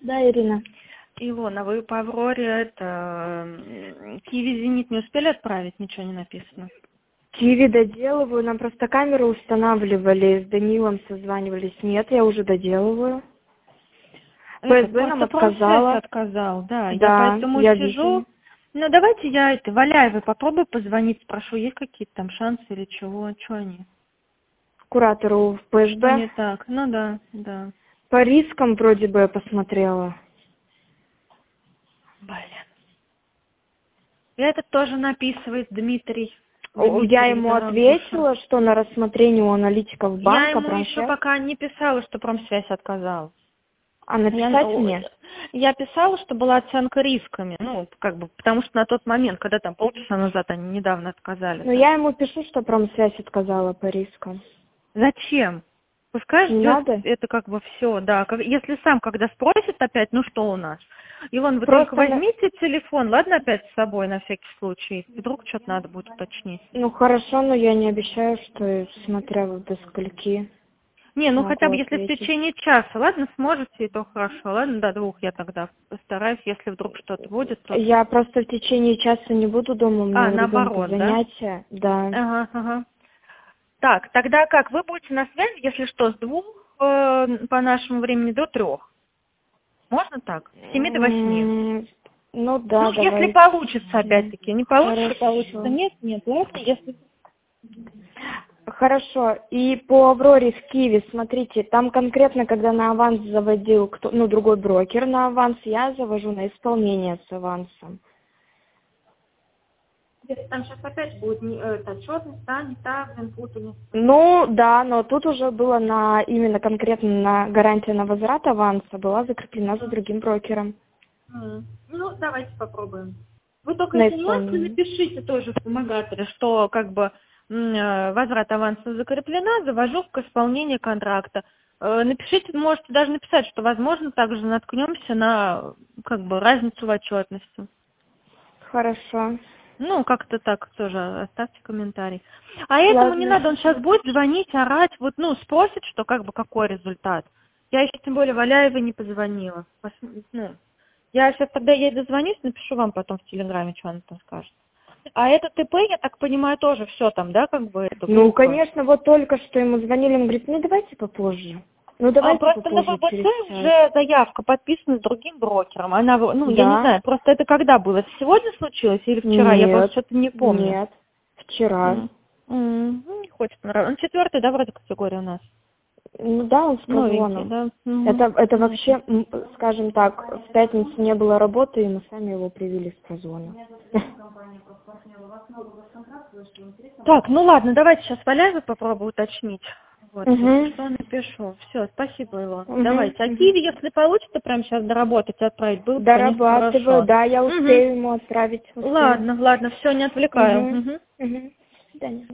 Да, Ирина. Илона, вы по Авроре Киви Зенит не успели отправить? Ничего не написано. Киви доделываю, нам просто камеру устанавливали, с Данилом созванивались. Нет, я уже доделываю. ФСБ нам отказала. Отказал, да. Я Да, поэтому я сижу. вижу. Ну, давайте я Валяевой попробую позвонить, спрошу, есть какие-то там шансы или чего, что они? Куратору в Что не ФСБ. так? Ну да, да. По рискам вроде бы я посмотрела. Блин. И этот тоже написывает Дмитрий. Я ему дорогуша. ответила, что на рассмотрение у аналитиков Я банка ему еще промсвязь. пока не писала, что промсвязь отказал. А написать мне? Я писала, что была оценка рисками, ну, как бы, потому что на тот момент, когда там полчаса назад они недавно отказали. Но я ему пишу, что промсвязь отказала по рискам. Зачем? Пускай Не ждет надо? это как бы все, да. Если сам, когда спросит опять, ну что у нас? Илон, вы Просто только возьмите телефон, ладно, опять с собой на всякий случай. Вдруг что-то надо будет уточнить. Ну хорошо, но я не обещаю, что смотря вот до скольки Не, ну хотя могу бы если в ответить. течение часа, ладно, сможете, то хорошо. Ладно, до 2 я тогда постараюсь, если вдруг что-то будет, то... Я просто в течение часа не буду дома, у меня у ребенка наоборот, да? занятия, да. Ага, ага. Так, тогда как? Вы будете на связи, если что, с 2 по нашему времени до 3. Можно так? С 7 до 8. Ну да, Ну, если давай. получится, опять-таки. Не получится, получится. Хорошо. Нет, ладно, если... Хорошо. И по Авроре в Киеве, смотрите, там конкретно, когда на аванс заводил другой брокер на аванс, я завожу на исполнение с авансом. Там сейчас опять будет отчетность, да, не так, путаница. Ну да, но тут уже было именно конкретно на гарантия на возврат аванса была закреплена за другим брокером. Ну, давайте попробуем. Вы только На эти нюансы исполнение. напишите тоже в вспомогателе, что как бы возврат аванса закреплена, завожу к исполнению контракта. Напишите, можете даже написать, что, возможно, также наткнемся на как бы разницу в отчетности. Хорошо. Ну, как-то так тоже оставьте комментарий. А этому не Ладно. надо, он сейчас будет звонить, орать, вот, ну, спросит, что как бы какой результат. Я еще тем более Валяевой не позвонила. Ну, я сейчас тогда ей дозвонюсь, напишу вам потом в Телеграме, что она там скажет. А это ТП, я так понимаю, тоже все там, да, как бы это Ну, группа? конечно, вот только что ему звонили, он говорит, ну давайте попозже. Ну давайте Просто на попозже, через ВБЦ час. уже заявка подписана с другим брокером. Она, ну, я не Да. знаю, просто это когда было? Это сегодня случилось или вчера? Я просто Нет, что-то не помню. нет. Вчера. Ну, не хочет нравится. Он 4-й, да, вроде категория у нас? Ну да, он с Новенький, прозвоном. да? Это вообще, скажем так, в пятницу не было работы, и мы сами его привели с прозвона. Так, ну ладно, давайте сейчас Валяевой попробую уточнить. Вот, если что, напишу. Все, спасибо, его. Давайте. А Киви, если получится прям сейчас доработать и отправить, было бы, конечно, Дорабатываю, хорошо. да, я успею ему отправить. Успею. Ладно, все, не отвлекаю. До свидания.